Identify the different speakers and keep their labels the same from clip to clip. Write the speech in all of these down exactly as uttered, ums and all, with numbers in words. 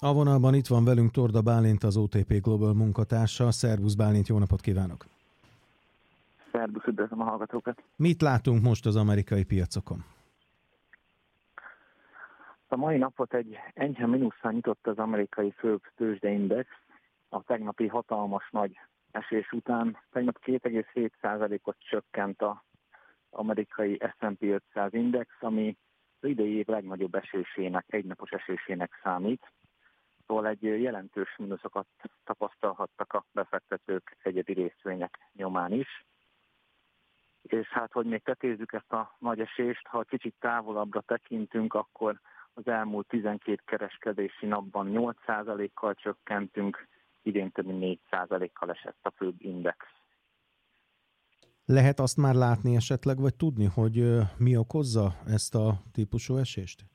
Speaker 1: A vonalban itt van velünk Torda Bálint, az o té pé Global munkatársa. Szervusz Bálint, jó napot kívánok!
Speaker 2: Szervusz, üdvözlöm a hallgatókat!
Speaker 1: Mit látunk most az amerikai piacokon?
Speaker 2: A mai napot egy enyhe mínusszal nyitott az amerikai főbb tőzsdeindex. A tegnapi hatalmas nagy esés után tegnap két egész hét százalékot csökkent az amerikai es and pé ötszáz index, ami az idei év legnagyobb esésének, egynapos esésének számít. Szóval egy jelentős mínuszokat tapasztalhattak a befektetők egyedi részvények nyomán is. És hát, hogy még tetézzük ezt a nagy esést, ha kicsit távolabbra tekintünk, akkor az elmúlt tizenkét kereskedési napban nyolc százalékkal csökkentünk, idén több mint négy százalékkal esett a főbb index.
Speaker 1: Lehet azt már látni esetleg, vagy tudni, hogy mi okozza ezt a típusú esést?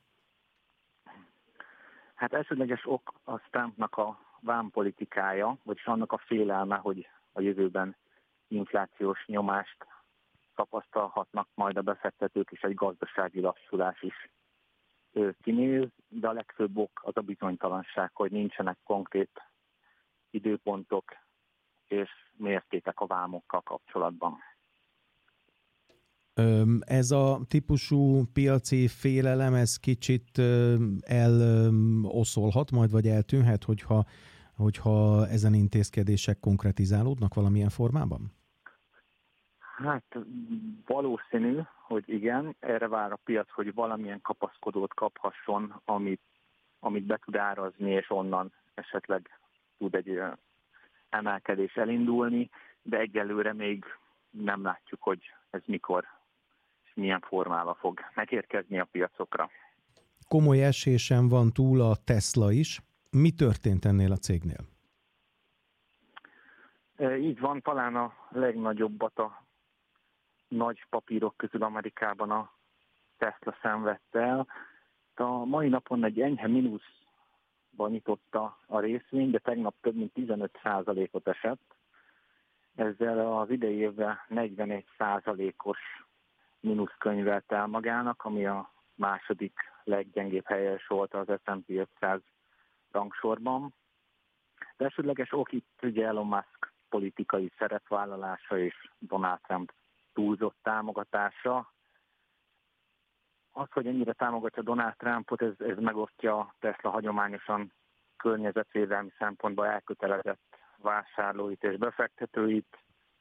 Speaker 2: Hát elsődleges ok a Trumpnak a vámpolitikája, vagyis annak a félelme, hogy a jövőben inflációs nyomást tapasztalhatnak majd a befektetők, és egy gazdasági lassulás is kinéz, de a legfőbb ok az a bizonytalanság, hogy nincsenek konkrét időpontok és mértékek a vámokkal kapcsolatban.
Speaker 1: Ez a típusú piaci félelem, ez kicsit eloszolhat majd, vagy eltűnhet, hogyha, hogyha ezen intézkedések konkretizálódnak valamilyen formában?
Speaker 2: Hát valószínű, hogy igen, erre vár a piac, hogy valamilyen kapaszkodót kaphasson, amit, amit be tud árazni, és onnan esetleg tud egy emelkedés elindulni, de egyelőre még nem látjuk, hogy ez mikor és milyen formában fog megérkezni a piacokra.
Speaker 1: Komoly esésen van túl a Tesla is. Mi történt ennél a cégnél?
Speaker 2: Így van, talán a legnagyobbat a nagy papírok közül Amerikában a Tesla szenvedte el. A mai napon egy enyhe mínuszban nyitotta a részvény, de tegnap több mint tizenöt százalékot esett. Ezzel az idei évben negyvenegy százalékos mínusz könyvelt el magának, ami a második leggyengébb helye volt az es and pé ötszáz rangsorban. De elsődleges ok itt ugye Elon Musk politikai szerepvállalása és Donald Trump túlzott támogatása. Az, hogy ennyire támogatja Donald Trumpot, ez, ez megosztja a Tesla hagyományosan környezetvédelmi szempontból elkötelezett vásárlóit és befektetőit,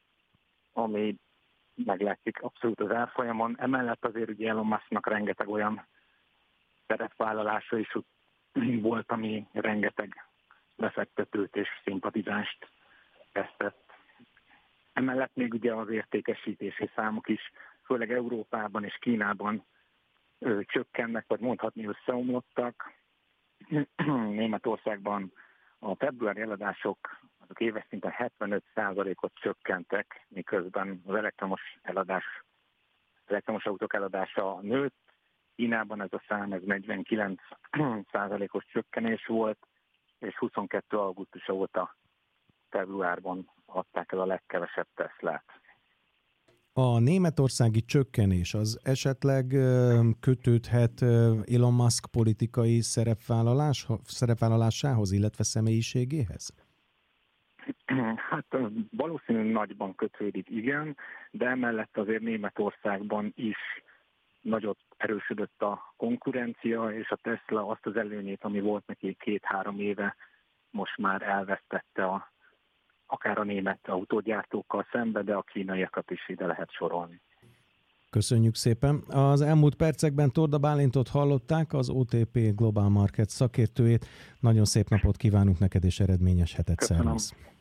Speaker 2: ami meglátszik abszolút az árfolyamon. Emellett azért ugye Elon Musknak rengeteg olyan szerepvállalása is volt, ami rengeteg befektetőt és szimpatizást vesztett. Emellett még ugye az értékesítési számok is, főleg Európában és Kínában ö, csökkennek, vagy mondhatni összeomlottak. Németországban a februári eladások azok éves szinten hetvenöt százalékot csökkentek, miközben az elektromos eladás, elektromos autók eladása nőtt. Kínában ez a szám ez negyvenkilenc százalékos csökkenés volt, és huszonkettő augusztusa óta februárban adták el a legkevesebb Teslát.
Speaker 1: A németországi csökkenés az esetleg kötődhet Elon Musk politikai szerepvállalás, szerepvállalásához, illetve személyiségéhez?
Speaker 2: Hát valószínűleg nagyban kötődik, igen, de emellett azért Németországban is nagyot erősödött a konkurencia, és a Tesla azt az előnyét, ami volt neki két-három éve, most már elvesztette a akár a német autógyártókkal szembe, de a kínaiakat is ide lehet sorolni.
Speaker 1: Köszönjük szépen. Az elmúlt percekben Torda Bálintot hallották, az o té pé Global Markets szakértőjét. Nagyon szép napot kívánunk neked, és eredményes hetet.
Speaker 2: Köszönöm.
Speaker 1: Szervusz!